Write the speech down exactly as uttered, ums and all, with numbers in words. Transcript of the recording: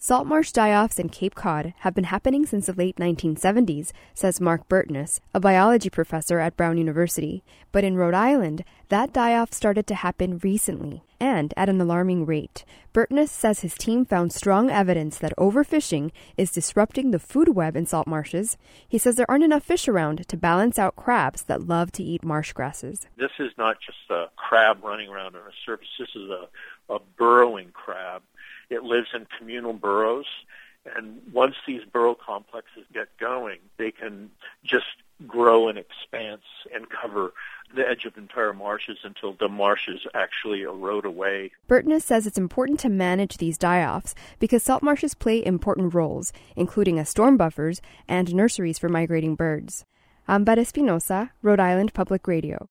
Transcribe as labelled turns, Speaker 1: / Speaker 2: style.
Speaker 1: Salt marsh die-offs in Cape Cod have been happening since the late nineteen seventies, says Mark Burtness, a biology professor at Brown University. But in Rhode Island, that die-off started to happen recently, and at an alarming rate. Burtness says his team found strong evidence that overfishing is disrupting the food web in salt marshes. He says there aren't enough fish around to balance out crabs that love to eat marsh grasses.
Speaker 2: This is not just a crab running around on a surface. This is a, a burrowing crab. It lives in communal burrows, and once these burrow complexes get going, they can just grow in expanse and cover the edge of entire marshes until the marshes actually erode away.
Speaker 1: Burtness says it's important to manage these die-offs because salt marshes play important roles, including as storm buffers and nurseries for migrating birds. Amber Espinosa, Rhode Island Public Radio.